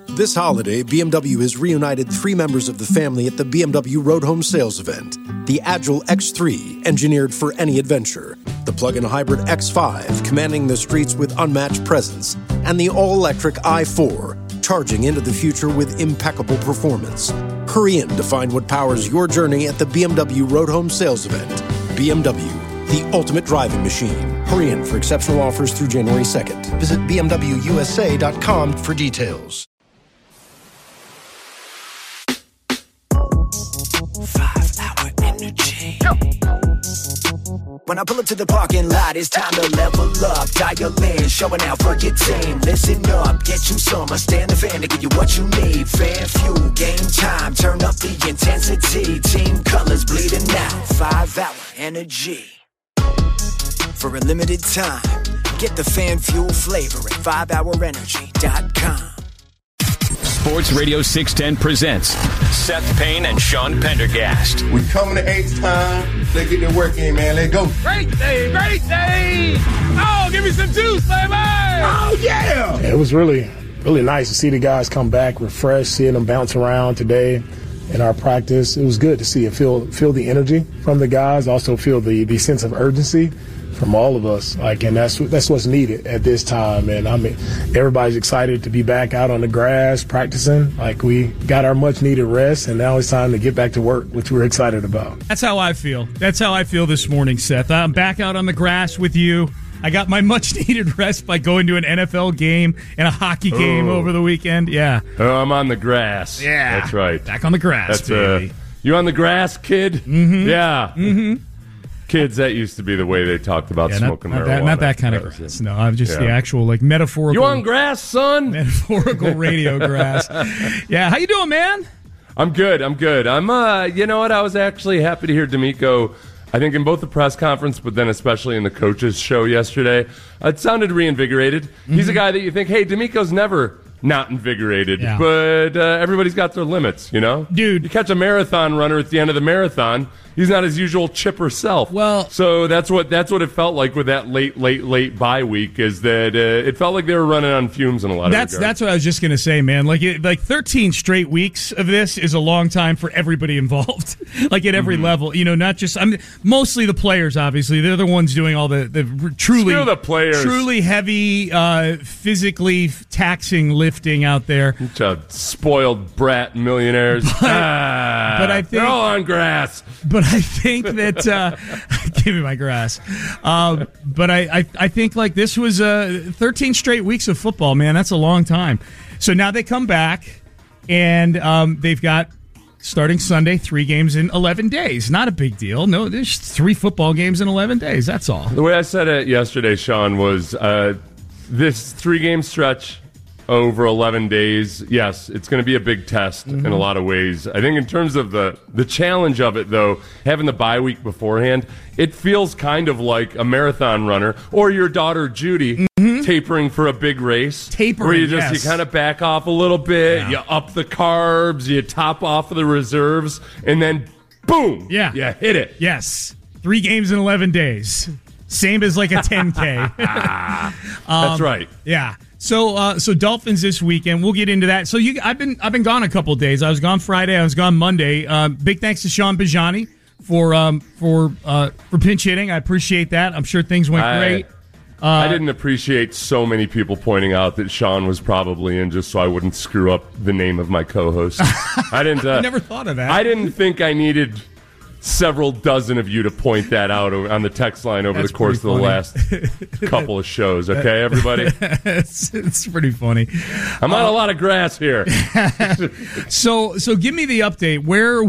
This holiday, BMW has reunited 3 members of the family at the BMW Road Home Sales event. The Agile X3, engineered for any adventure. The plug-in hybrid X5, commanding the streets with unmatched presence. And the all-electric i4, charging into the future with impeccable performance. Hurry in to find what powers your journey at the BMW Road Home Sales event. BMW, the ultimate driving machine. Hurry in for exceptional offers through January 2nd. Visit BMWUSA.com for details. 5-hour energy. When I pull up to the parking lot, it's time to level up. Dial in, showing out for your team. Listen up, get you some. I stand the fan to give you what you need. Fan fuel, game time. Turn up the intensity. Team colors bleeding out. 5-hour energy. For a limited time, get the fan fuel flavor at 5hourenergy.com. Sports Radio 610 presents Seth Payne and Sean Pendergast. We coming to H time. Let's get their work in, man. Let's go. Great day, great day. Oh, give me some juice, baby. Oh, yeah. It was really nice to see the guys come back refreshed, seeing them bounce around today in our practice. It was good to see it, feel the energy from the guys, also feel the sense of urgency from all of us, and that's what's needed at this time. And I mean, everybody's excited to be back out on the grass practicing. We got our much needed rest, and now it's time to get back to work, which we're excited about. That's how I feel. That's how I feel this morning, Seth. I'm back out on the grass with you. I got my much needed rest by going to an NFL game and a hockey game over the weekend. Yeah. Oh, I'm on the grass. Yeah. That's right. Back on the grass, baby. You on the grass, kid? Mm-hmm. Yeah. Mm-hmm. Kids, that used to be the way they talked about smoking marijuana. Not that kind of grass. No, I'm just the actual metaphorical. You on grass, son? Metaphorical radio grass. Yeah, how you doing, man? I'm good. I'm you know what? I was actually happy to hear D'Amico, I think in both the press conference, but then especially in the coaches show yesterday. It sounded reinvigorated. Mm-hmm. He's a guy that you think, hey, D'Amico's never not invigorated, but everybody's got their limits, you know? Dude. You catch a marathon runner at the end of the marathon, he's not his usual chipper self. Well, so that's what it felt like with that late bye week, is that it felt like they were running on fumes in a lot of regards. That's what I was just going to say, man. Like 13 straight weeks of this is a long time for everybody involved, at every level. You know, not just mostly the players. Obviously, they're the ones doing all the truly Screw the players. Truly heavy, physically taxing lifting out there. Bunch of spoiled brat millionaires. But I think they're all on grass. But I think that give me my grass. But I think this was 13 straight weeks of football, man. That's a long time. So now they come back, and they've got, starting Sunday, 3 games in 11 days. Not a big deal. No, there's 3 football games in 11 days. That's all. The way I said it yesterday, Sean, was this 3-game stretch over 11 days, yes, it's going to be a big test in a lot of ways. I think in terms of the challenge of it, though, having the bye week beforehand, it feels kind of like a marathon runner or your daughter Judy tapering for a big race. Where you kind of back off a little bit, you up the carbs, you top off of the reserves, and then boom, you hit it. Yes, 3 games in 11 days. Same as like a 10K. That's right. Yeah. So Dolphins this weekend. We'll get into that. So I've been gone a couple of days. I was gone Friday. I was gone Monday. Big thanks to Sean Bijani for pinch hitting. I appreciate that. I'm sure things went great. I didn't appreciate so many people pointing out that Sean was probably in just so I wouldn't screw up the name of my co-host. I didn't. I never thought of that. I didn't think I needed several dozen of you to point that out on the text line over the course of the last couple of shows. Okay, everybody? it's pretty funny. I'm on a lot of grass here. So give me the update. Where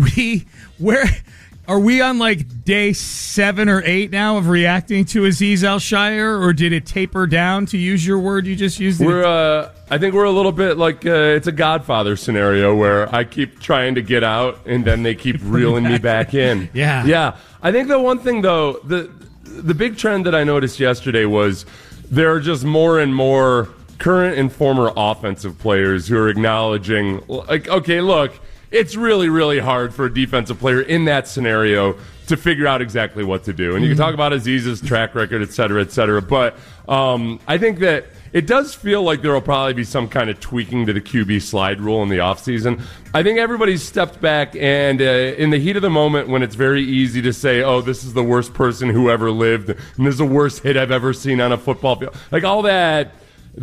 are we on day 7 or 8 now of reacting to Azeez Al-Shaair, or did it taper down, to use your word you just used? I think we're a little bit like it's a Godfather scenario where I keep trying to get out and then they keep reeling me back in. Yeah. I think the one thing, though, the big trend that I noticed yesterday was there are just more and more current and former offensive players who are acknowledging, okay, look, it's really, really hard for a defensive player in that scenario to figure out exactly what to do. And you can talk about Azeez's track record, et cetera, but I think that it does feel like there will probably be some kind of tweaking to the QB slide rule in the offseason. I think everybody's stepped back, and in the heat of the moment, when it's very easy to say, oh, this is the worst person who ever lived, and this is the worst hit I've ever seen on a football field. Like all that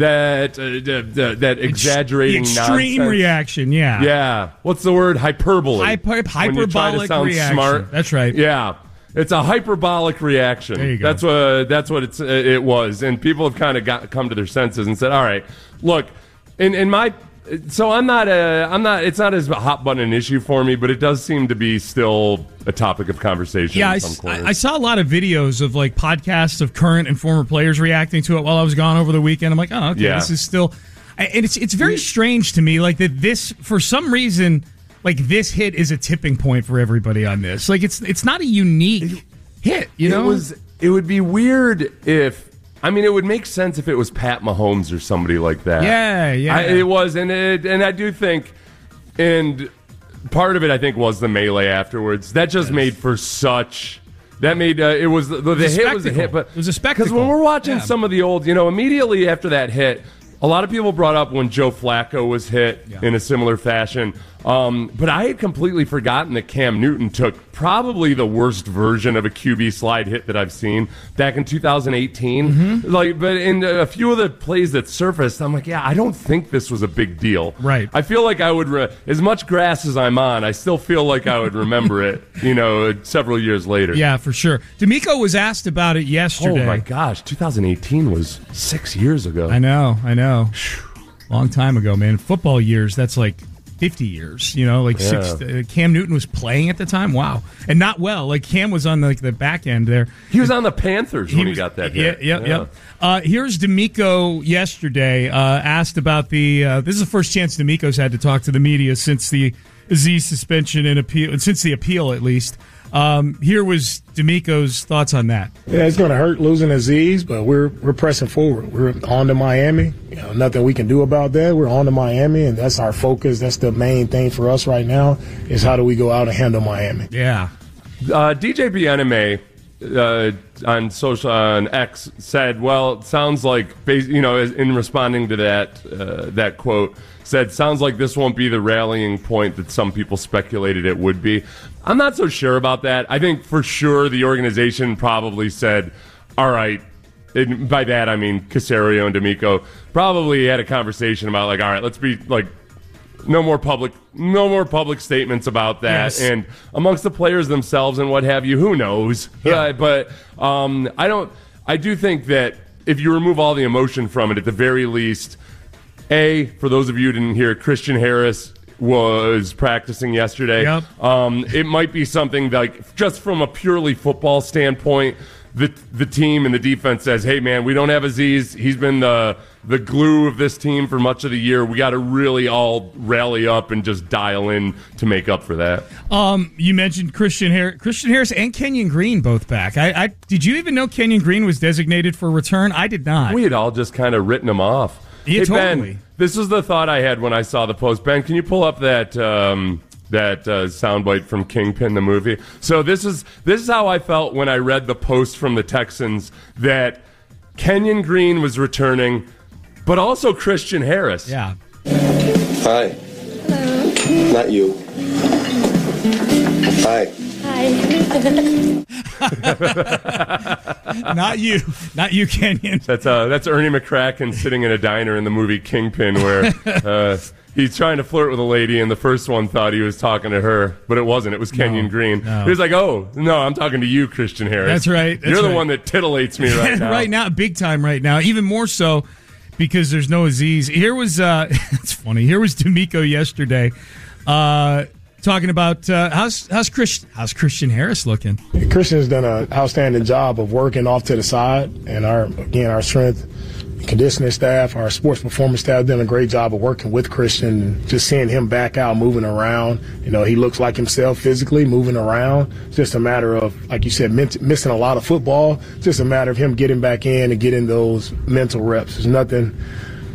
exaggerating the extreme nonsense. Reaction, yeah. Yeah. What's the word? Hyperbole. Hyperbolic when you try to sound reaction. smart. That's right. Yeah. It's a hyperbolic reaction. There you go. That's what it was, and people have kind of come to their senses and said, "All right, look, in my." So I'm not. It's not as hot button an issue for me, but it does seem to be still a topic of conversation. Yeah, in some corners. I saw a lot of videos of like podcasts of current and former players reacting to it while I was gone over the weekend. I'm like, oh, okay, this is still, and it's very strange to me, like that this for some reason. Like this hit is a tipping point for everybody on this. Like it's not a unique hit, you know. It would be weird if it would make sense if it was Pat Mahomes or somebody like that. Yeah. It was, and I do think, and part of it I think was the melee afterwards. That just made for such. That made it was the hit was a hit, but it was a spectacle. Because when we're watching some of the old, immediately after that hit. A lot of people brought up when Joe Flacco was hit in a similar fashion. But I had completely forgotten that Cam Newton took probably the worst version of a QB slide hit that I've seen back in 2018. Mm-hmm. But in a few of the plays that surfaced, I'm like, yeah, I don't think this was a big deal. Right. I feel like I would, as much grass as I'm on, I still feel like I would remember it, several years later. Yeah, for sure. D'Amico was asked about it yesterday. Oh my gosh, 2018 was 6 years ago. I know. Long time ago, man. Football years, that's like 50 years, Cam Newton was playing at the time. Wow. And not well. Like Cam was on the back end there. He was on the Panthers when he got that hit. Yep. Here's D'Amico yesterday, asked about this is the first chance D'Amico's had to talk to the media since the Azeez suspension and appeal, since the appeal at least. Here was D'Amico's thoughts on that. Yeah, it's going to hurt losing Azeez, but we're pressing forward. We're on to Miami. Nothing we can do about that. We're on to Miami, and that's our focus. That's the main thing for us right now is how do we go out and handle Miami. Yeah. DJ Bieniemy on X said, well, it sounds like, in responding to that quote, said, sounds like this won't be the rallying point that some people speculated it would be. I'm not so sure about that. I think for sure the organization probably said, all right, and by that I mean Caserio and D'Amico probably had a conversation about all right, let's be no more public statements about that. Yes. And amongst the players themselves and what have you, who knows? Yeah. But I do think that if you remove all the emotion from it, at the very least, for those of you who didn't hear, Christian Harris was practicing yesterday. Yep. It might be something just from a purely football standpoint, the team and the defense says, hey, man, we don't have Azeez. He's been the glue of this team for much of the year. We got to really all rally up and just dial in to make up for that. You mentioned Christian Harris and Kenyon Green both back. Did you even know Kenyon Green was designated for return? I did not. We had all just kind of written him off. Yeah, hey, totally. Ben, this is the thought I had when I saw the post. Ben, can you pull up that soundbite from Kingpin, the movie? So this is how I felt when I read the post from the Texans that Kenyon Green was returning, but also Christian Harris. Yeah. Hi. Hello. Not you. Hi. Not you, Kenyon. That's Ernie McCracken sitting in a diner in the movie Kingpin, where he's trying to flirt with a lady, and the first one thought he was talking to her, but it wasn't. It was Kenyon Green. No. He was like, "Oh no, I'm talking to you, Christian Harris." That's right. You're the one that titillates me right now. Right now, big time. Right now, even more so because there's no Azeez. Here was it's funny. Here was D'Amico yesterday. Talking about how's Christian Harris looking? Christian's done an outstanding job of working off to the side, and our strength and conditioning staff, our sports performance staff, done a great job of working with Christian and just seeing him back out, moving around. He looks like himself physically, moving around. It's just a matter of, like you said, missing a lot of football. It's just a matter of him getting back in and getting those mental reps. There's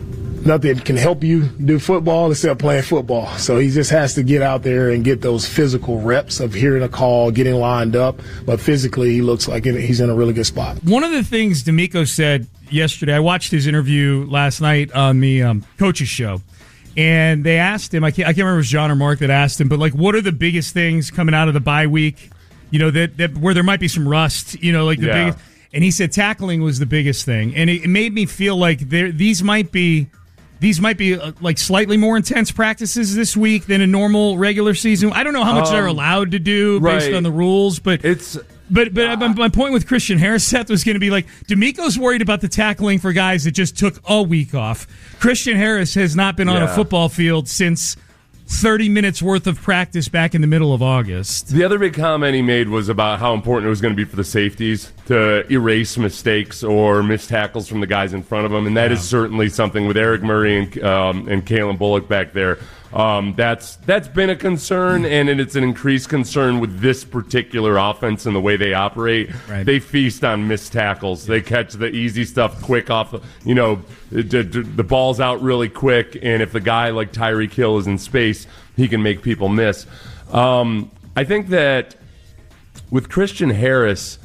nothing can help you do football except playing football. So he just has to get out there and get those physical reps of hearing a call, getting lined up. But physically, he looks like he's in a really good spot. One of the things DeMeco said yesterday, I watched his interview last night on the coach's show, and they asked him, I can't remember if it was John or Mark that asked him, but like, what are the biggest things coming out of the bye week, that where there might be some rust, like the biggest. And he said tackling was the biggest thing, and it made me feel like these might be like slightly more intense practices this week than a normal regular season. I don't know how much they're allowed to do based on the rules, but it's. But my point with Christian Harris, Seth, was going to be like, DeMeco's worried about the tackling for guys that just took a week off. Christian Harris has not been on a football field since 30 minutes worth of practice back in the middle of August. The other big comment he made was about how important it was going to be for the safeties to erase mistakes or missed tackles from the guys in front of them, and that is certainly something with Eric Murray and Kalen Bullock back there. That's been a concern, and it's an increased concern with this particular offense and the way they operate. Right. They feast on missed tackles. They catch the easy stuff quick off. The ball's out really quick, and if the guy like Tyreek Hill is in space, he can make people miss. I think that with Christian Harris,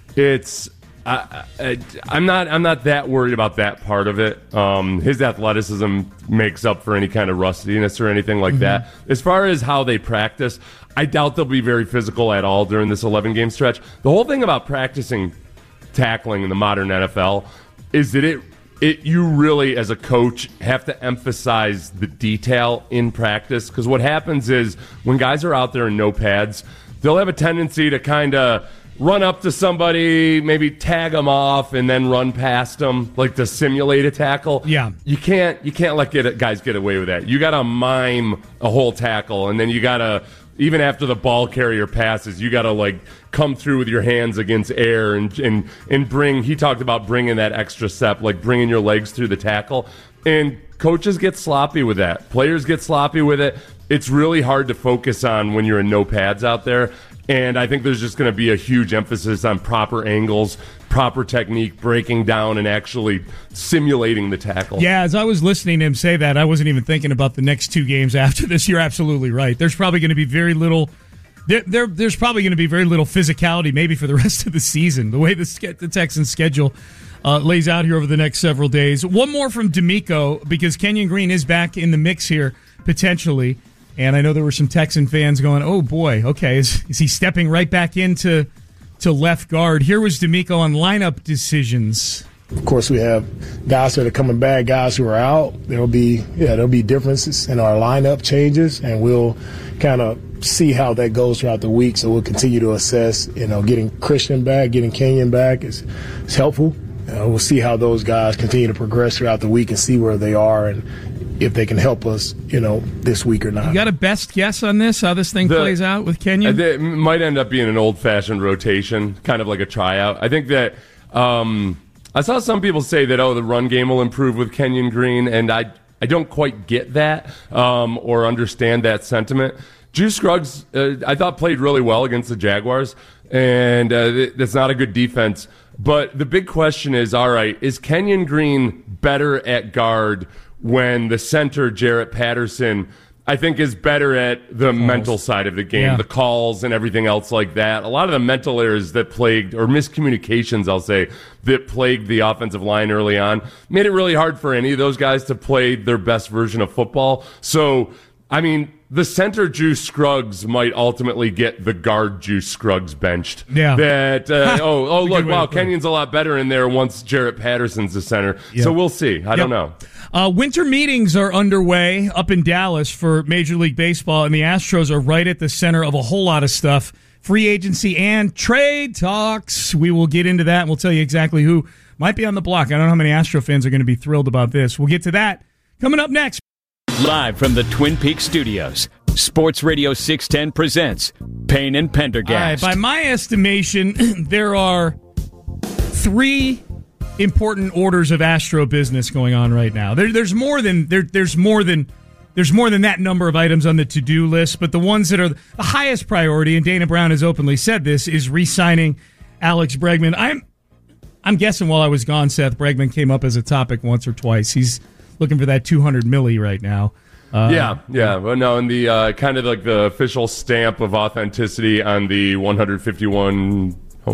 I'm not that worried about that part of it. His athleticism makes up for any kind of rustiness or anything like that. As far as how they practice, I doubt they'll be very physical at all during this 11-game stretch. The whole thing about practicing tackling in the modern NFL is that you really, as a coach, have to emphasize the detail in practice, because what happens is when guys are out there in no pads, they'll have a tendency to kind of run up to somebody, maybe tag them off, and then run past them, like to simulate a tackle. Yeah, you can't let guys get away with that. You got to mime a whole tackle, and then you got to, even after the ball carrier passes, you got to like come through with your hands against air and bring. He talked about bringing that extra step, like bringing your legs through the tackle. And coaches get sloppy with that. Players get sloppy with it. It's really hard to focus on when you're in no pads out there. And I think there's just going to be a huge emphasis on proper angles, proper technique, breaking down, and actually simulating the tackle. Yeah, as I was listening to him say that, I wasn't even thinking about the next two games after this. You're absolutely right. There's probably going to be very little. There's probably going to be very little physicality, maybe for the rest of the season. The way the Texans' schedule lays out here over the next several days. One more from DeMeco, because Kenyon Green is back in the mix here potentially. And I know there were some Texan fans going, oh, boy, okay, is he stepping right back into left guard? Here was DeMeco on lineup decisions. Of course, we have guys that are coming back, guys who are out. There'll be differences in our lineup changes, and we'll kind of see how that goes throughout the week. So we'll continue to assess, getting Christian back, getting Kenyon back is helpful. We'll see how those guys continue to progress throughout the week and see where they are and if they can help us, this week or not. You got a best guess on this, how this thing plays out with Kenyon? It might end up being an old-fashioned rotation, kind of like a tryout. I think that I saw some people say that, the run game will improve with Kenyon Green, and I don't quite get that or understand that sentiment. Juice Scruggs, I thought, played really well against the Jaguars, and that's not a good defense. But the big question is, all right, is Kenyon Green better at guard when the center, Jarrett Patterson, I think is better at the mental side of the game, the calls and everything else like that. A lot of the mental errors that plagued, or miscommunications, I'll say, that plagued the offensive line early on, made it really hard for any of those guys to play their best version of football. So, I mean, the center Juice Scruggs might ultimately get the guard Juice Scruggs benched. Yeah. That, look, wow, Kenyon's a lot better in there once Jarrett Patterson's the center. Yep. So we'll see. I don't know. Winter meetings are underway up in Dallas for Major League Baseball, and the Astros are right at the center of a whole lot of stuff. Free agency and trade talks. We will get into that, and we'll tell you exactly who might be on the block. I don't know how many Astro fans are going to be thrilled about this. We'll get to that coming up next. Live from the Twin Peaks studios, Sports Radio 610 presents Payne and Pendergast. All right, by my estimation, there are 3 important orders of Astro business going on right now. There's more than that number of items on the to-do list, but the ones that are the highest priority, and Dana Brown has openly said this, is re-signing Alex Bregman. I'm guessing while I was gone, Seth, Bregman came up as a topic once or twice. He's looking for that 200 milli right now. Yeah. Well, no, and the kind of like the official stamp of authenticity on the 156.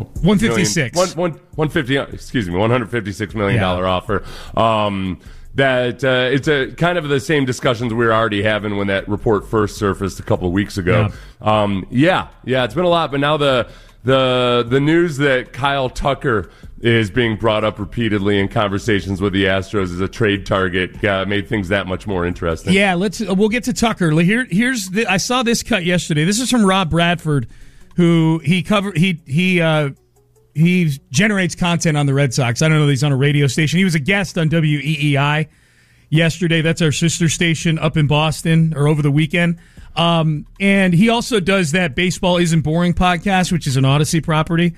$156 million offer. That it's a kind of the same discussions we were already having when that report first surfaced a couple of weeks ago. Yeah. It's been a lot, but now the news that Kyle Tucker is being brought up repeatedly in conversations with the Astros as a trade target made things that much more interesting. Yeah, we'll get to Tucker. I saw this cut yesterday. This is from Rob Bradford, who he generates content on the Red Sox. I don't know that he's on a radio station. He was a guest on WEEI yesterday. That's our sister station up in Boston, or over the weekend. And he also does that Baseball Isn't Boring podcast, which is an Odyssey property.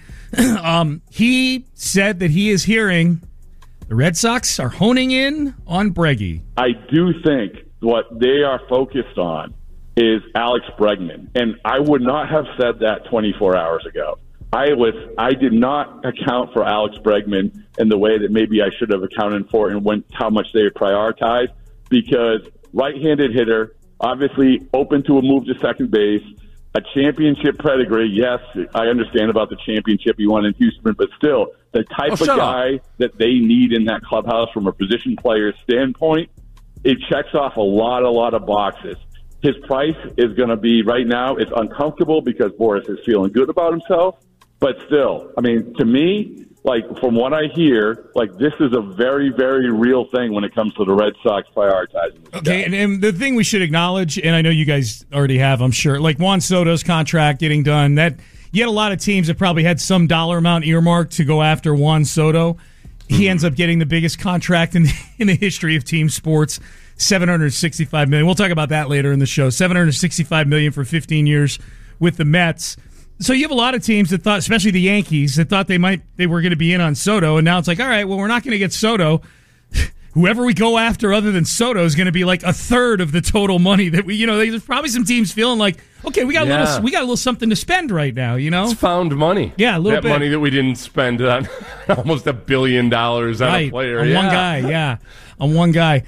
He said that he is hearing the Red Sox are honing in on Breggy. I do think what they are focused on is Alex Bregman. And I would not have said that 24 hours ago. I did not account for Alex Bregman in the way that maybe I should have accounted for and how much they prioritized, because right-handed hitter, obviously open to a move to second base, a championship pedigree. Yes, I understand about the championship he won in Houston, but still, the type of guy that they need in that clubhouse from a position player standpoint, it checks off a lot of boxes. His price is going to be, right now, it's uncomfortable because Boris is feeling good about himself. But still, I mean, to me, like, from what I hear, like, this is a very, very real thing when it comes to the Red Sox prioritizing this guy. And the thing we should acknowledge, and I know you guys already have, I'm sure, like Juan Soto's contract getting done, that you had a lot of teams that probably had some dollar amount earmarked to go after Juan Soto. He ends up getting the biggest contract in the history of team sports, $765 million. We'll talk about that later in the show. $765 million for 15 years with the Mets. So you have a lot of teams that thought, especially the Yankees, that thought they were going to be in on Soto, and now it's like, all right, well, we're not going to get Soto. Whoever we go after other than Soto is going to be like a third of the total money that we, there's probably some teams feeling like, okay, we got a little something to spend right now, It's found money. Yeah, a little bit. Money that we didn't spend on almost $1 billion on a player. On one guy, on one guy.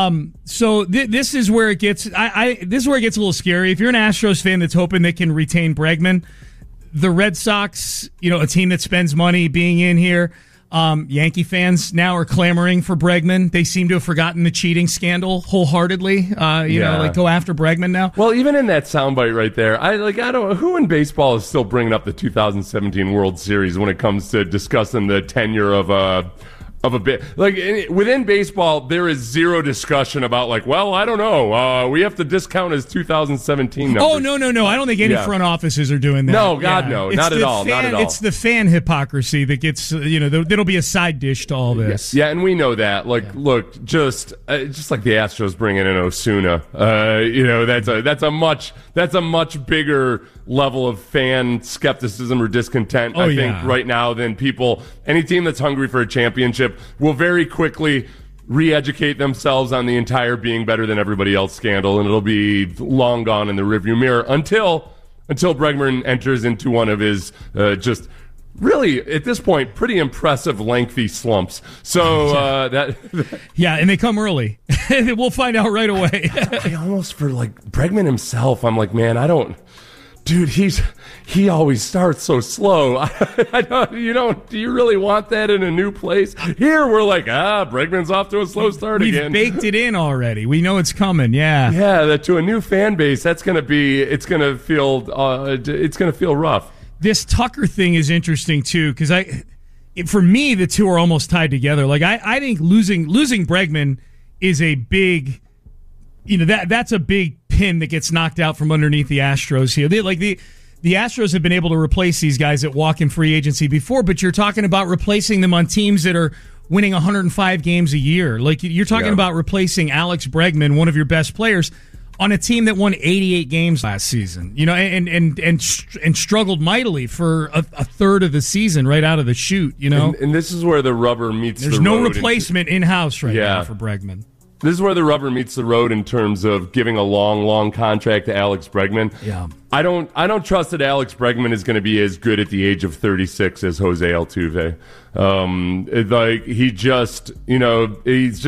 So this is where it gets. This is where it gets a little scary. If you're an Astros fan that's hoping they can retain Bregman, the Red Sox, a team that spends money being in here. Yankee fans now are clamoring for Bregman. They seem to have forgotten the cheating scandal wholeheartedly. Go after Bregman now. Well, even in that soundbite right there, I don't. Who in baseball is still bringing up the 2017 World Series when it comes to discussing the tenure of a bit? Within baseball, there is zero discussion about I don't know. We have to discount his 2017 numbers. Oh, no. I don't think any front offices are doing that. No, God, no. Not at all. It's the fan hypocrisy that gets, that'll be a side dish to all this. Yeah, and we know that. Look, just like the Astros bringing in Osuna, that's a much bigger level of fan skepticism or discontent, I think, right now than any team that's hungry for a championship will very quickly re-educate themselves on the entire being better than everybody else scandal, and it'll be long gone in the rearview mirror until Bregman enters into one of his just really, at this point, pretty impressive lengthy slumps. So and they come early. We'll find out right away. I almost, for Bregman himself, I'm like, man, I don't. Dude, he always starts so slow. Do you really want that in a new place? Here we're like, Bregman's off to a slow start again. We've baked it in already. We know it's coming. Yeah. Yeah, to a new fan base, it's going to feel rough. This Tucker thing is interesting too, because for me, the two are almost tied together. I think losing Bregman is a big, that's a big pin that gets knocked out from underneath the Astros here. The Astros have been able to replace these guys that walk in free agency before, but you're talking about replacing them on teams that are winning 105 games a year. You're talking about replacing Alex Bregman, one of your best players, on a team that won 88 games last season, and struggled mightily for a third of the season right out of the chute, And this is where the rubber meets the road. There's no replacement in-house right now for Bregman. This is where the rubber meets the road in terms of giving a long contract to Alex Bregman. Yeah. I don't trust that Alex Bregman is going to be as good at the age of 36 as Jose Altuve.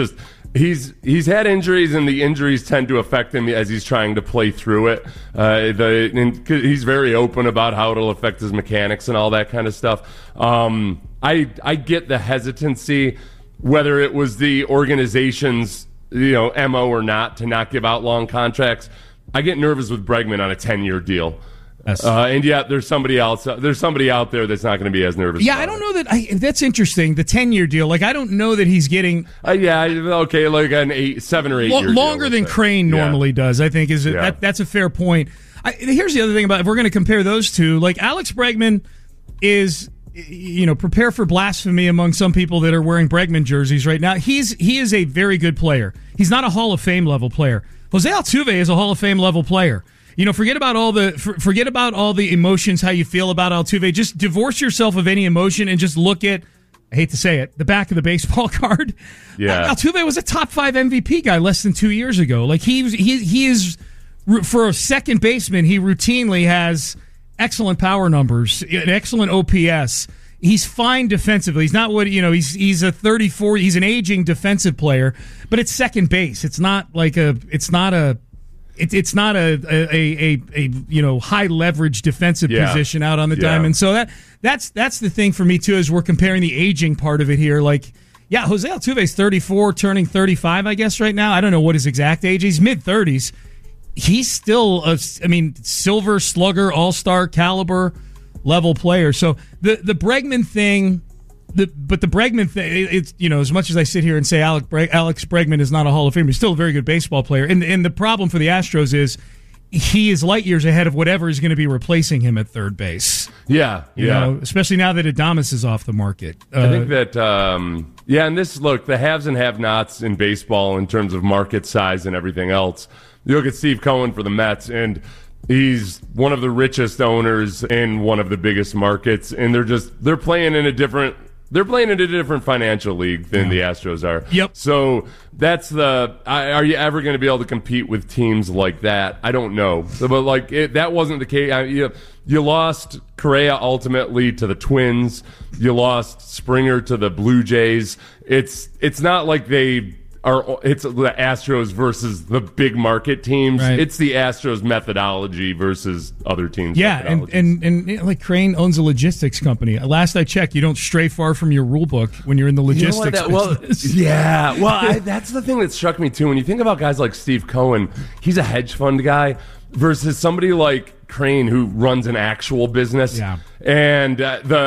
He's had injuries, and the injuries tend to affect him as he's trying to play through it. He's very open about how it'll affect his mechanics and all that kind of stuff. I get the hesitancy, whether it was the organization's MO or not, to not give out long contracts. I get nervous with Bregman on a 10-year deal. Yes. And yet there's somebody else. There's somebody out there that's not going to be as nervous. Yeah, I don't know that. That's interesting. The 10-year deal. Like, I don't know that he's getting. Okay, like an 7 or 8 year longer deal, than Crane normally does. I think that's a fair point. Here's the other thing about if we're going to compare those two. Like, Alex Bregman is, prepare for blasphemy among some people that are wearing Bregman jerseys right now. He is a very good player. He's not a Hall of Fame level player. Jose Altuve is a Hall of Fame level player. Forget about all the emotions, how you feel about Altuve. Just divorce yourself of any emotion and just look at, I hate to say it, the back of the baseball card. Yeah. Altuve was a top 5 MVP guy less than 2 years ago. Like, he is, for a second baseman, he routinely has excellent power numbers, an excellent OPS. He's fine defensively. He's not he's a 34, he's an aging defensive player, but it's second base. It's not a high leverage defensive position out on the diamond. So that's the thing for me too, is we're comparing the aging part of it here. Like, yeah, Jose Altuve's 34, turning 35, I guess right now. I don't know what his exact age is. He's mid-30s. He's still Silver Slugger, All-Star caliber level player. So the Bregman thing. But the Bregman thing, it's as much as I sit here and say Alex Bregman is not a Hall of Famer, he's still a very good baseball player. And the problem for the Astros is he is light years ahead of whatever is going to be replacing him at third base. Yeah, especially now that Adames is off the market. I think that and the haves and have-nots in baseball in terms of market size and everything else. You look at Steve Cohen for the Mets, and he's one of the richest owners in one of the biggest markets, and they're playing in a different financial league than the Astros are. Yep. So that's are you ever going to be able to compete with teams like that? I don't know. But that wasn't the case. You lost Correa ultimately to the Twins. You lost Springer to the Blue Jays. It's not like it's the Astros versus the big market teams. Right. It's the Astros methodology versus other teams. Yeah, and like Crane owns a logistics company. Last I checked, you don't stray far from your rule book when you're in the logistics business. That's the thing that struck me too. When you think about guys like Steve Cohen, he's a hedge fund guy versus somebody like Crane who runs an actual business. Yeah, and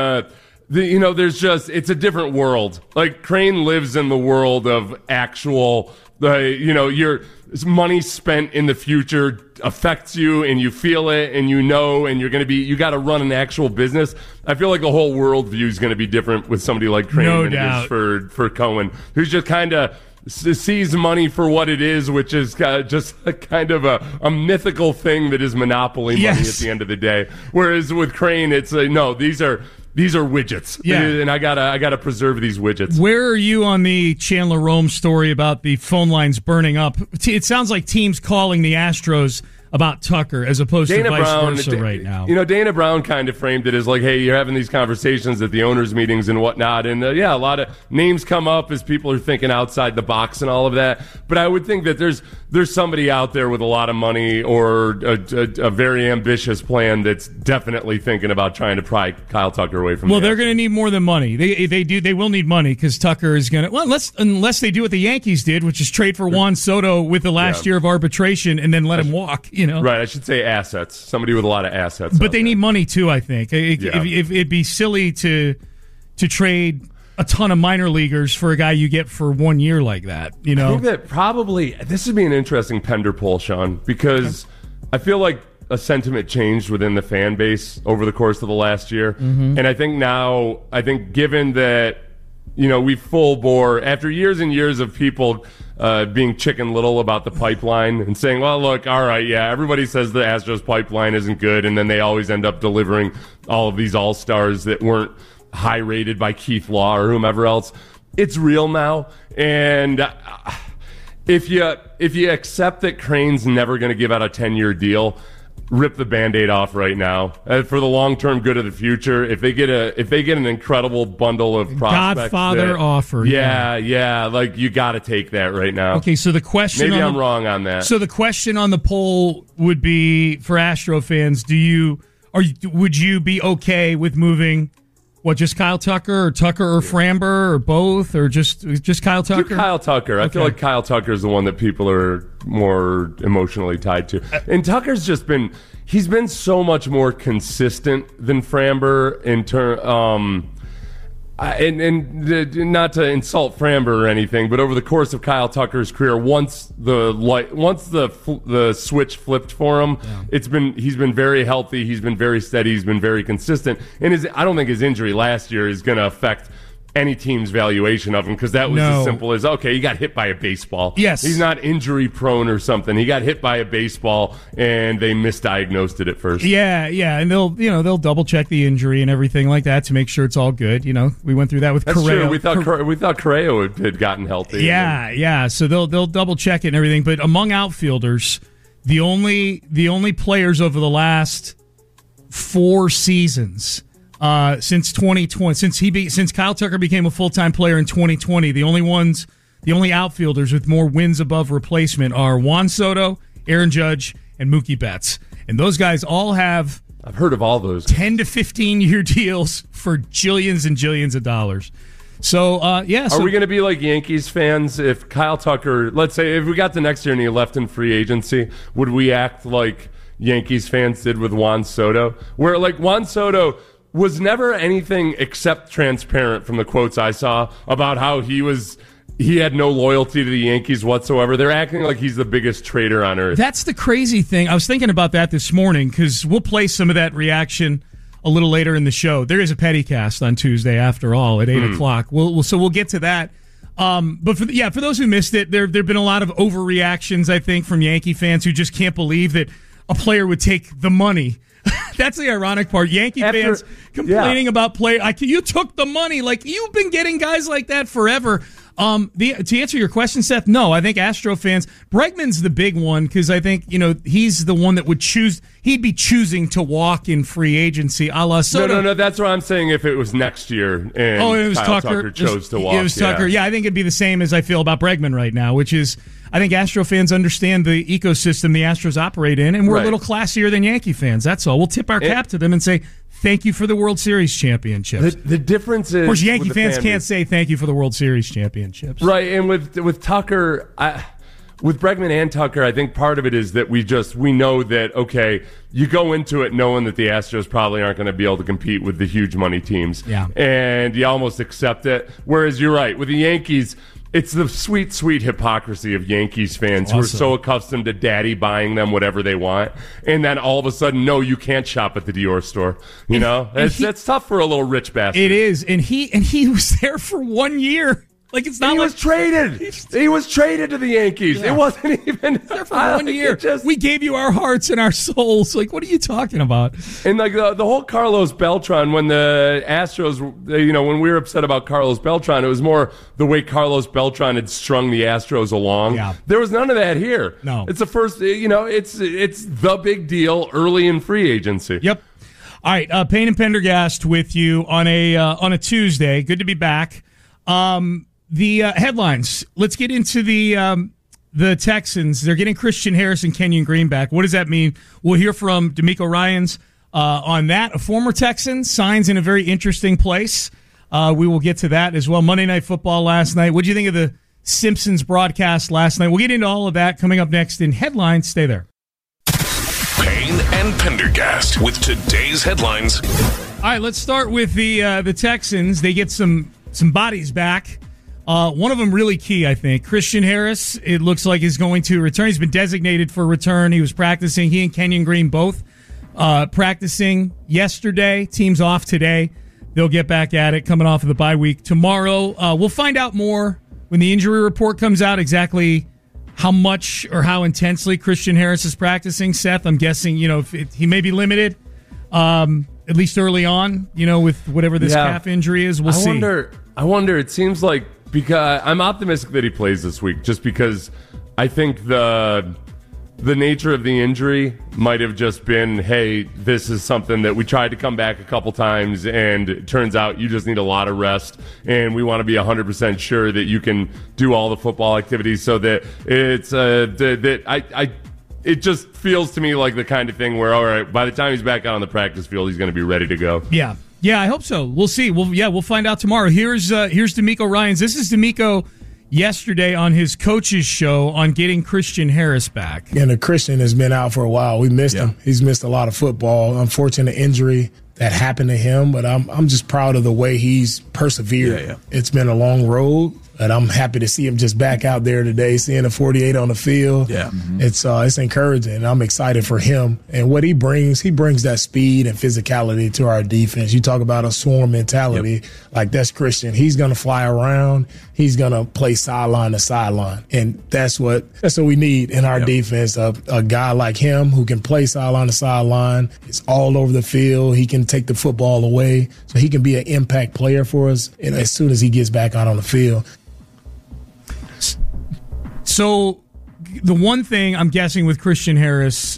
it's a different world. Like, Crane lives in the world of actual, your money spent in the future affects you, and you feel it, and and you got to run an actual business. I feel like the whole worldview is going to be different with somebody like Crane than it is for Cohen, who's just kind of sees money for what it is, which is just a kind of a mythical thing that is monopoly money at the end of the day. Whereas with Crane, it's these are widgets, and I gotta preserve these widgets. Where are you on the Chandler Rome story about the phone lines burning up? It sounds like teams calling the Astros about Tucker as opposed to vice versa right now. Dana Brown kind of framed it as like, hey, you're having these conversations at the owners' meetings and whatnot, and a lot of names come up as people are thinking outside the box and all of that. But I would think that there's somebody out there with a lot of money or a very ambitious plan that's definitely thinking about trying to pry Kyle Tucker away from. Well, they're going to need more than money. They will need money because Tucker is going to. Unless they do what the Yankees did, which is trade for Juan Soto with the last year of arbitration and then let him walk. Right, I should say assets. Somebody with a lot of assets. But they need money too, I think. If it'd be silly to trade a ton of minor leaguers for a guy you get for 1 year like that. I think that probably this would be an interesting Pender poll, Sean, because I feel like a sentiment changed within the fan base over the course of the last year. Mm-hmm. And I think given that we full bore after years and years of people being Chicken Little about the pipeline and saying, well, look, all right, everybody says the Astros pipeline isn't good, and then they always end up delivering all of these all-stars that weren't high rated by Keith Law or whomever else. It's real now, and if you accept that Crane's never going to give out a 10-year deal, rip the Band-Aid off right now for the long-term good of the future. If they get an incredible bundle of prospects, Godfather offer, yeah, like you got to take that right now. Okay, so the question, maybe I'm wrong on that. So the question on the poll would be for Astro fans: would you be okay with moving? What, just Kyle Tucker or Framber or both, or just Kyle Tucker? Do Kyle Tucker. I feel like Kyle Tucker is the one that people are more emotionally tied to. And Tucker's he's been so much more consistent than Framber in turn. And not to insult Framber or anything, but over the course of Kyle Tucker's career, once the switch flipped for him, he's been very healthy, he's been very steady, he's been very consistent, and I don't think his injury last year is going to affect any team's valuation of him, because that was as simple as, okay, he got hit by a baseball. Yes. He's not injury prone or something. He got hit by a baseball and they misdiagnosed it at first. Yeah, and they'll double check the injury and everything like that to make sure it's all good. We went through that with Correa. True. We thought Correa had gotten healthy. Yeah. So they'll double check it and everything. But among outfielders, the only players over the last 4 seasons, since 2020, since Kyle Tucker became a full-time player in 2020, the only outfielders with more wins above replacement are Juan Soto, Aaron Judge, and Mookie Betts. And those guys all have, I've heard of all those, 10 to 15-year deals for jillions and jillions of dollars. So, Are we going to be like Yankees fans if Kyle Tucker, let's say, if we got to next year and he left in free agency, would we act like Yankees fans did with Juan Soto? Where, like, Juan Soto was never anything except transparent from the quotes I saw about how he had no loyalty to the Yankees whatsoever. They're acting like he's the biggest traitor on earth. That's the crazy thing. I was thinking about that this morning because we'll play some of that reaction a little later in the show. There is a Pettycast on Tuesday, after all, at 8 o'clock. So we'll get to that. But for those who missed it, there have been a lot of overreactions, I think, from Yankee fans who just can't believe that a player would take the money. That's the ironic part. Yankee fans complaining about you took the money. Like, you've been getting guys like that forever. To answer your question, Seth, no, I think Astro fans, Bregman's the big one, because I think, he's the one that would he'd be choosing to walk in free agency a la Soto. No, that's what I'm saying. If it was next year and it was Kyle Tucker chose to walk. It was Tucker. Yeah, I think it'd be the same as I feel about Bregman right now, which is, I think Astro fans understand the ecosystem the Astros operate in, and we're a little classier than Yankee fans. That's all. We'll tip our cap to them and say, thank you for the World Series championships. The difference is, of course, Yankee fans can't say thank you for the World Series championships. Right, and with Tucker, with Bregman and Tucker, I think part of it is that we know that, okay, you go into it knowing that the Astros probably aren't going to be able to compete with the huge money teams. Yeah. And you almost accept it. Whereas you're right, with the Yankees, it's the sweet, sweet hypocrisy of Yankees fans who are so accustomed to daddy buying them whatever they want. And then all of a sudden, no, you can't shop at the Dior store. It's tough for a little rich bastard. It is. And he was there for 1 year. Like, it's not. He was traded. He was traded to the Yankees. Yeah. It wasn't even there for 1 year. We gave you our hearts and our souls. Like, what are you talking about? And like the whole Carlos Beltran, when the Astros, when we were upset about Carlos Beltran, it was more the way Carlos Beltran had strung the Astros along. Yeah. There was none of that here. No, it's the first. It's the big deal early in free agency. Yep. All right, Payne and Pendergast with you on a Tuesday. Good to be back. The headlines. Let's get into the Texans. They're getting Christian Harris and Kenyon Green back. What does that mean? We'll hear from D'Amico Ryans on that. A former Texan signs in a very interesting place. We will get to that as well. Monday Night Football last night. What do you think of the Simpsons broadcast last night? We'll get into all of that coming up next in Headlines. Stay there. Payne and Pendergast with today's headlines. All right, let's start with the Texans. They get some bodies back. One of them really key, I think. Christian Harris, it looks like, is going to return. He's been designated for return. He was practicing. He and Kenyon Green both practicing yesterday. Team's off today. They'll get back at it coming off of the bye week tomorrow. We'll find out more when the injury report comes out, exactly how much or how intensely Christian Harris is practicing. Seth, I'm guessing, he may be limited, at least early on, with whatever this calf injury is. We'll see. I wonder, it seems like, because I'm optimistic that he plays this week, just because I think the the nature of the injury might have just been, hey, this is something that we tried to come back a couple times, and it turns out you just need a lot of rest, and we want to be 100% sure that you can do all the football activities, so that it's it just feels to me like the kind of thing where, all right, by the time he's back out on the practice field, he's going to be ready to go. Yeah, I hope so. We'll see. We'll find out tomorrow. Here's DeMeco Ryans. This is DeMeco yesterday on his coach's show on getting Christian Harris back. And Christian has been out for a while. We missed him. He's missed a lot of football. Unfortunate injury that happened to him, but I'm just proud of the way he's persevered. Yeah. It's been a long road, and I'm happy to see him just back out there today, seeing a 48 on the field. Yeah. Mm-hmm. It's encouraging, and I'm excited for him. And what he brings that speed and physicality to our defense. You talk about a swarm mentality, like that's Christian. He's going to fly around. He's going to play sideline to sideline. And that's what we need in our defense, a guy like him who can play sideline to sideline. It's all over the field. He can take the football away, so he can be an impact player for us and as soon as he gets back out on the field. So the one thing I'm guessing with Christian Harris,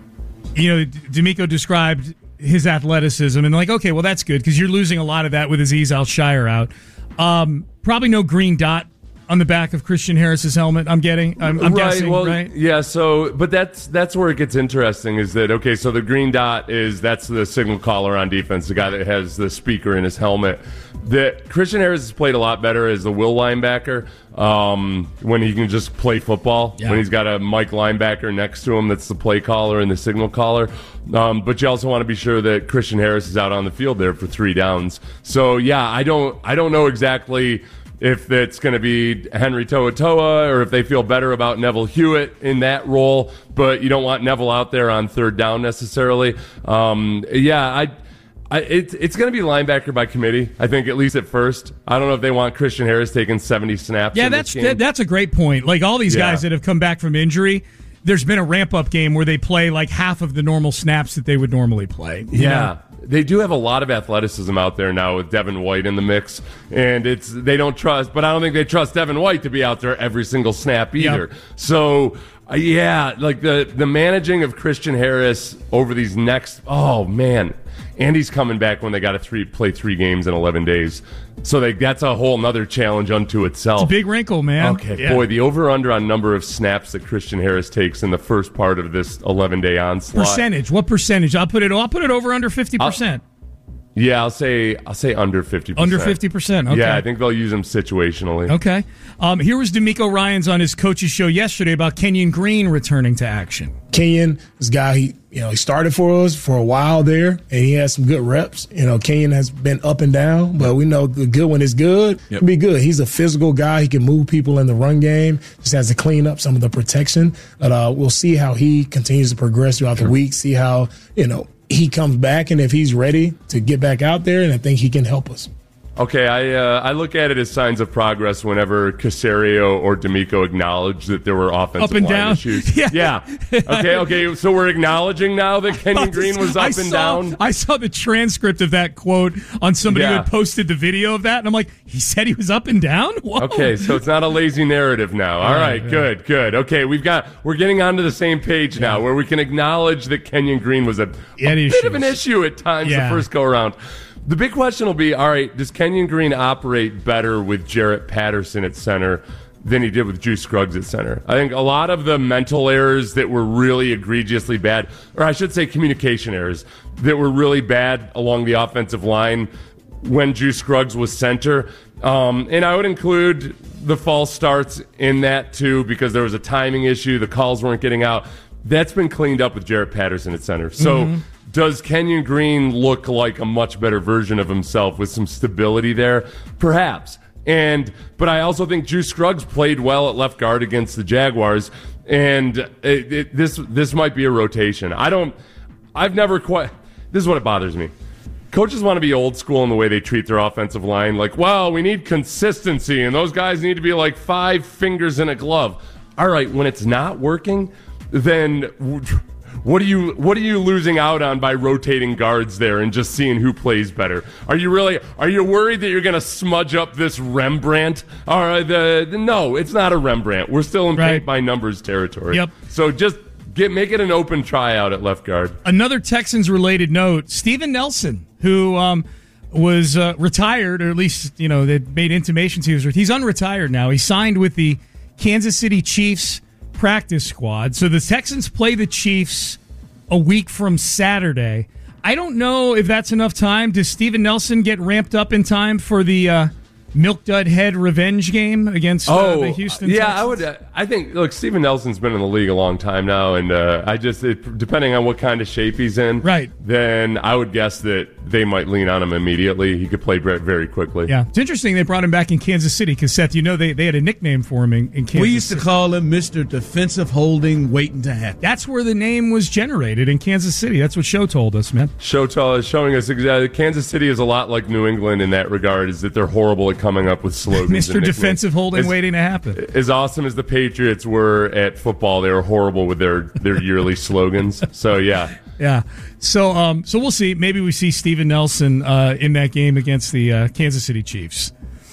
DeMeco described his athleticism, and like, okay, well, that's good because you're losing a lot of that with Azeez Al-Shaair out. Probably no green dot on the back of Christian Harris's helmet. I'm guessing, right? Yeah. So, but that's where it gets interesting. Is that okay? So the green dot that's the signal caller on defense, the guy that has the speaker in his helmet. That Christian Harris has played a lot better as the will linebacker when he can just play football. Yeah. When he's got a Mike linebacker next to him, that's the play caller and the signal caller. But you also want to be sure that Christian Harris is out on the field there for 3 downs. So yeah, I don't know exactly if it's going to be Henry To'oTo'o or if they feel better about Neville Hewitt in that role, but you don't want Neville out there on 3rd down necessarily. It's going to be linebacker by committee, I think, at least at first. I don't know if they want Christian Harris taking 70 snaps. Yeah, that's a great point. Like all these guys that have come back from injury, there's been a ramp-up game where they play like half of the normal snaps that they would normally play. Yeah. They do have a lot of athleticism out there now with Devin White in the mix, and they don't trust, but I don't think they trust Devin White to be out there every single snap either. Yep. So, like the managing of Christian Harris over these next, Andy's coming back when they got to play 3 games in 11 days. So that's a whole nother challenge unto itself. It's a big wrinkle, man. Okay, boy, the over-under on number of snaps that Christian Harris takes in the first part of this 11-day onslaught. Percentage? What percentage? I'll put it over under 50%. Yeah, I'll say under 50%. Under 50%. Okay. Yeah, I think they'll use him situationally. Okay. Here was DeMeco Ryans on his coach's show yesterday about Kenyon Green returning to action. Kenyon, this guy, he started for us for a while there, and he has some good reps. Kenyon has been up and down, but we know the good one is good. Yep. Can be good. He's a physical guy. He can move people in the run game. Just has to clean up some of the protection. But we'll see how he continues to progress throughout the week. See how he comes back, and if he's ready to get back out there, and I think he can help us. Okay, I look at it as signs of progress whenever Caserio or DeMeco acknowledge that there were offensive line issues. Yeah. Okay. So we're acknowledging now that Kenyon Green was up and down. I saw the transcript of that quote on somebody who had posted the video of that, and I'm like, he said he was up and down? Whoa. Okay, so it's not a lazy narrative now. All right, good. Okay, we're getting onto the same page now where we can acknowledge that Kenyon Green was a bit of an issue at times the first go around. The big question will be, all right, does Kenyon Green operate better with Jarrett Patterson at center than he did with Juice Scruggs at center? I think a lot of the mental errors that were really egregiously bad, or I should say communication errors, that were really bad along the offensive line when Juice Scruggs was center. And I would include the false starts in that too, because there was a timing issue. The calls weren't getting out. That's been cleaned up with Jarrett Patterson at center. So does Kenyon Green look like a much better version of himself with some stability there? Perhaps. But I also think Juice Scruggs played well at left guard against the Jaguars, and this might be a rotation. This is what it bothers me. Coaches want to be old school in the way they treat their offensive line. Like, well, we need consistency, and those guys need to be like 5 fingers in a glove. All right, when it's not working, then what are you losing out on by rotating guards there and just seeing who plays better? Are you worried that you're going to smudge up this Rembrandt? No, it's not a Rembrandt. We're still in paint by numbers territory. Yep. So just Make it an open tryout at left guard. Another Texans-related note, Steven Nelson, who was retired, or at least, they made intimations he's unretired now. He signed with the Kansas City Chiefs practice squad. So the Texans play the Chiefs a week from Saturday. I don't know if that's enough time. Does Steven Nelson get ramped up in time for the Milk Dud Head revenge game against the Houston Texans? I think, look, Steven Nelson's been in the league a long time now, and depending on what kind of shape he's in, right, then I would guess that they might lean on him immediately. He could play very quickly. Yeah, it's interesting they brought him back in Kansas City because, Seth, they had a nickname for him in Kansas City. We used to call him Mr. Defensive Holding waiting to happen. That's where the name was generated, in Kansas City. That's what Show told us, man. Show is showing us exactly. Kansas City is a lot like New England in that regard, is that they're horrible at coming up with slogans. Mr. Defensive Holding waiting to happen. As awesome as the Patriots were at football, they were horrible with their yearly slogans. So, yeah. Yeah. So we'll see. Maybe we see Steven Nelson in that game against the Kansas City Chiefs.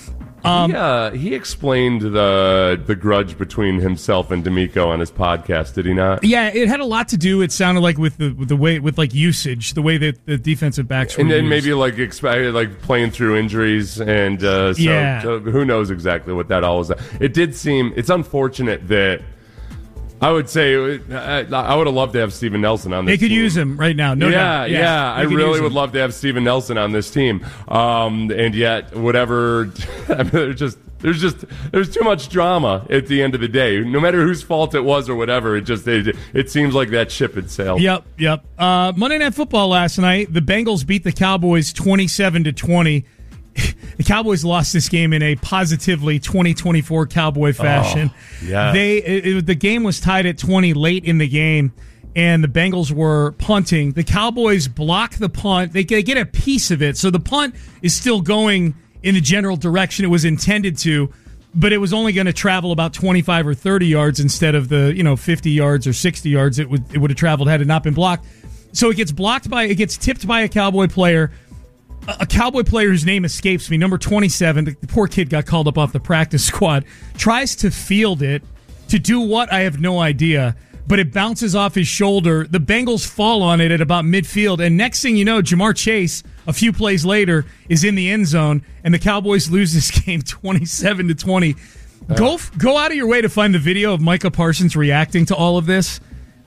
He explained the grudge between himself and D'Amico on his podcast, did he not? Yeah, it had a lot to do, it sounded like, with the way, with like usage, the way that the defensive backs were and then used. maybe like playing through injuries, and so who knows exactly what that all was. It did seem, it's unfortunate that, I would say, I would have loved to have Steven Nelson on this team. They could use him right now, no doubt. Yeah, I really would love to have Steven Nelson on this team. And yet, whatever, I mean, there's too much drama at the end of the day. No matter whose fault it was or whatever, it seems like that ship had sailed. Yep. Monday Night Football last night, the Bengals beat the Cowboys 27-20. The Cowboys lost this game in a positively 2024 Cowboy fashion. The game was tied at 20 late in the game, and the Bengals were punting. The Cowboys block the punt. They get a piece of it, so the punt is still going in the general direction it was intended to, but it was only going to travel about 25 or 30 yards instead of the 50 yards or 60 yards it would have traveled had it not been blocked. So it gets tipped by a Cowboy player. A Cowboy player whose name escapes me, number 27, the poor kid got called up off the practice squad, tries to field it. To do what? I have no idea. But it bounces off his shoulder. The Bengals fall on it at about midfield. And next thing you know, Jamar Chase, a few plays later, is in the end zone. And the Cowboys lose this game 27-20. Go out of your way to find the video of Micah Parsons reacting to all of this.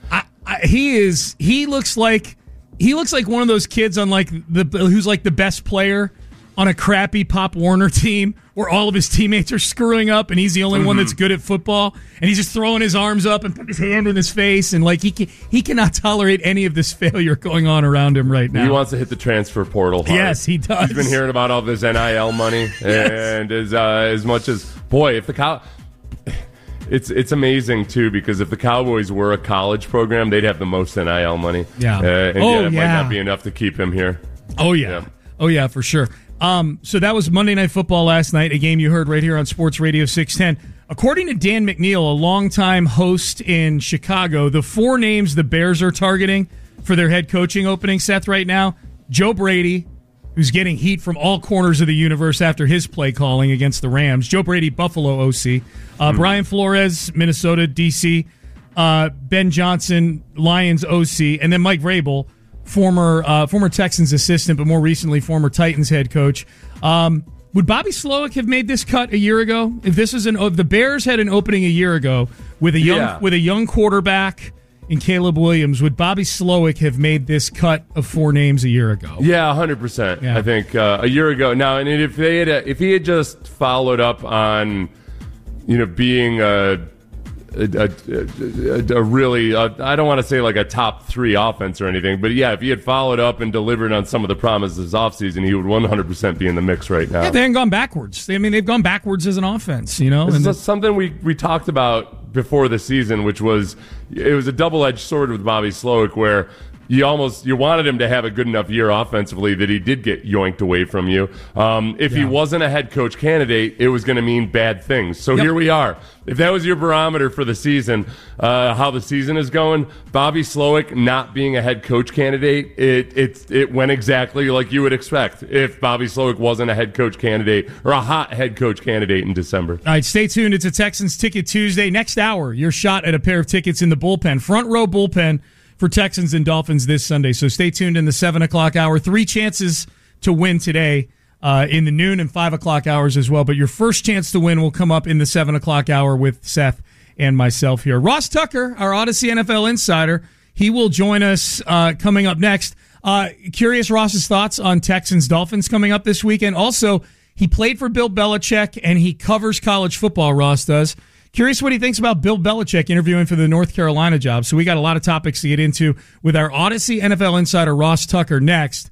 He looks like one of those kids on who's like the best player on a crappy Pop Warner team where all of his teammates are screwing up and he's the only one that's good at football, and he's just throwing his arms up and putting his hand in his face, and he cannot tolerate any of this failure going on around him right now. He wants to hit the transfer portal hard. Yes, he does. He's been hearing about all this NIL money, and as much as, boy, if the It's amazing, too, because if the Cowboys were a college program, they'd have the most NIL money. Yeah. It might not be enough to keep him here. Oh, yeah, for sure. So that was Monday Night Football last night, a game you heard right here on Sports Radio 610. According to Dan McNeil, a longtime host in Chicago, the four names the Bears are targeting for their head coaching opening, Seth, right now, Joe Brady, who's getting heat from all corners of the universe after his play calling against the Rams. Joe Brady, Buffalo OC. Brian Flores, Minnesota DC. Ben Johnson, Lions OC. And then Mike Vrabel, former Texans assistant, but more recently former Titans head coach. Would Bobby Slowick have made this cut a year ago? If the Bears had an opening a year ago with a young quarterback in Caleb Williams, would Bobby Slowick have made this cut of four names a year ago? Yeah, 100%. Yeah. I think a year ago. Now, and if he had just followed up on, being a really, I don't want to say like a top three offense or anything, but yeah, if he had followed up and delivered on some of the promises this offseason, he would 100% be in the mix right now. Yeah, they haven't gone backwards. They've gone backwards as an offense, This is something we talked about before the season, which was, it was a double-edged sword with Bobby Slowick, where you wanted him to have a good enough year offensively that he did get yoinked away from you. If he wasn't a head coach candidate, it was going to mean bad things. So here we are. If that was your barometer for the season, how the season is going, Bobby Slowik not being a head coach candidate, it went exactly like you would expect if Bobby Slowik wasn't a head coach candidate or a hot head coach candidate in December. All right, stay tuned. It's a Texans Ticket Tuesday. Next hour, your shot at a pair of tickets in the bullpen, front row bullpen for Texans and Dolphins this Sunday. So stay tuned in the 7 o'clock hour. 3 chances to win today in the noon and 5 o'clock hours as well. But your first chance to win will come up in the 7 o'clock hour with Seth and myself here. Ross Tucker, our Odyssey NFL insider, he will join us coming up next. Curious Ross's thoughts on Texans-Dolphins coming up this weekend. Also, he played for Bill Belichick, and he covers college football, Ross does. Curious what he thinks about Bill Belichick interviewing for the North Carolina job. So we got a lot of topics to get into with our Odyssey NFL insider, Ross Tucker, next.